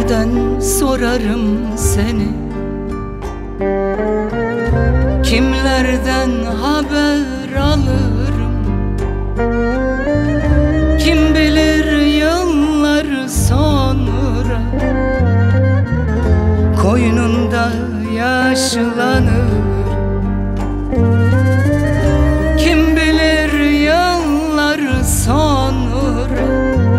Kimlerden sorarım seni, kimlerden haber alırım? Kim bilir yıllar sonra koynunda yaşlanır. Kim bilir yıllar sonra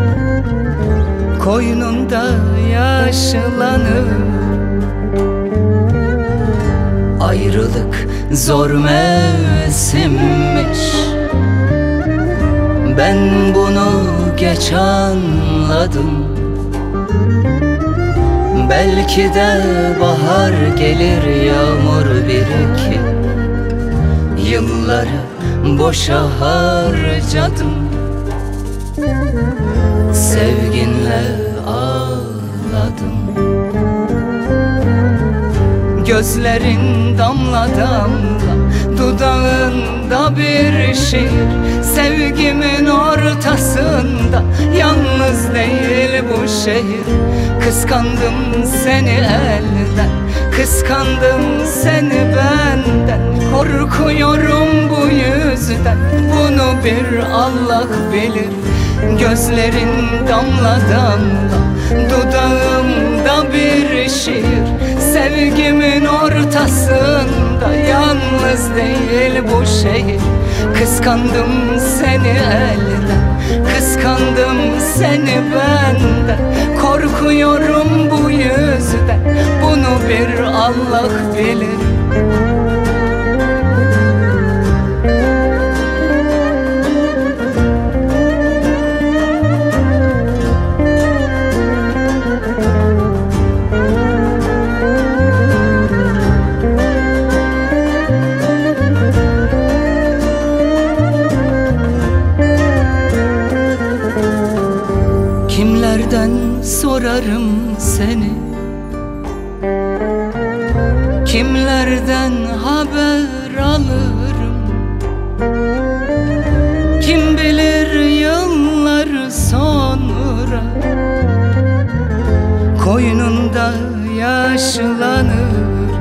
koynunda yaşlanır. Ayrılık zor mevsimmiş, ben bunu geç anladım. Belki de bahar gelir, yağmur birikir. Yılları boşa harcadım, sevginle ağladım. Gözlerin damla damla, dudağında bir şiir. Sevgimin ortasında, yalnız değil bu şehir. Kıskandım seni elden, kıskandım seni benden. Korkuyorum bu yüzden, bunu bir Allah bilir. Gözlerin damla damla, dudağımda bir şiir. Sevgimin ortasında, yalnız değil bu şehir. Kıskandım seni elden, kıskandım seni benden. Korkuyorum bu yüzden, bunu bir Allah bilir. Kimlerden sorarım seni, kimlerden haber alırım? Kim bilir yıllar sonra koynunda yaşlanır.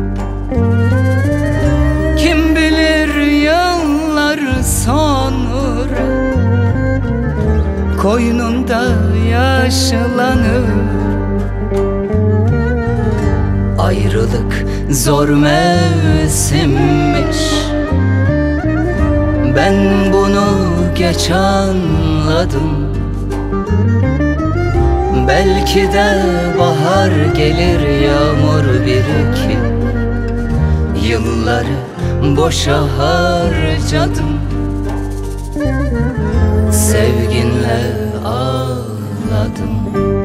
Kim bilir yıllar sonra koynunda yaşlanır. Ayrılık zor mevsimmiş, ben bunu geç anladım. Belki de bahar gelir, yağmur birikir. Yılları boşa harcadım, sevginle ağladım.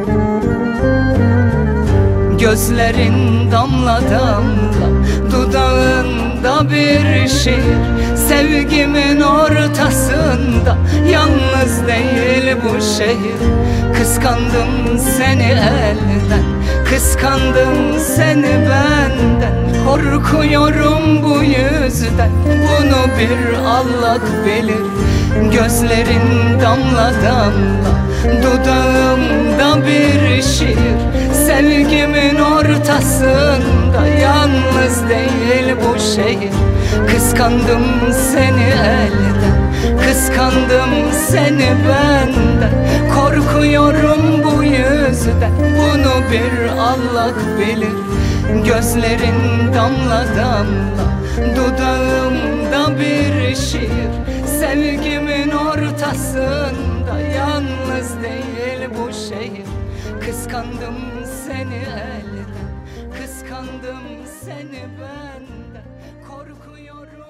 Gözlerin damla damla, dudağında bir şiir. Sevgimin ortasında, yalnız değil bu şehir. Kıskandım seni elden, kıskandım seni benden. Korkuyorum bu yüzden, bunu bir Allah bilir. Gözlerin damla damla, dudağımda bir şiir. Sevgimin ortasında, yalnız değil bu şehir. Kıskandım seni elden, kıskandım seni benden. Korkuyorum bu yüzden, bunu bir Allah bilir. Gözlerin damla damla, dudağımda bir şiir. Sevgimin ortasında, yalnız değil bu şehir. Kıskandım seni elden, kıskandım seni benden. Korkuyorum.